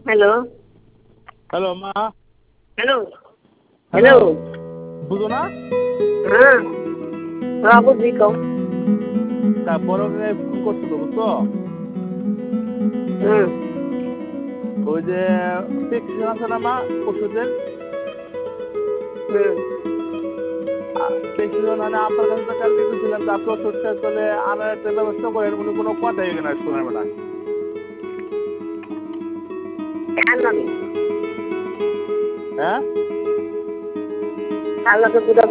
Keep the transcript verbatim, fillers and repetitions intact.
Hello hello মা। Hello hello hello বুঝো না? হ্যাঁ হ্যাঁ বুঝি কও তারপরে ফোন করছিল বুঝছো? হুম ওই যে প্রেসক্রিপশন আছে না মা ওষুধের, হুম প্রেসক্রিপশন মানে আপনার কাছে তো কালকে দিয়েছিলাম, তো আপনি ওষুধ শেষ হলে আনার একটা ব্যবস্থা করেন, উনি কোনো কথাই এখানে শোনেন না। কেন আমি হ্যাঁ আল্লাহকে